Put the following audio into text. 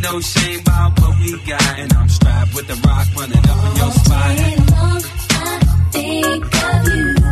no shame about what we got. And I'm strapped with the rock running up in your spine. All day long, I think of you.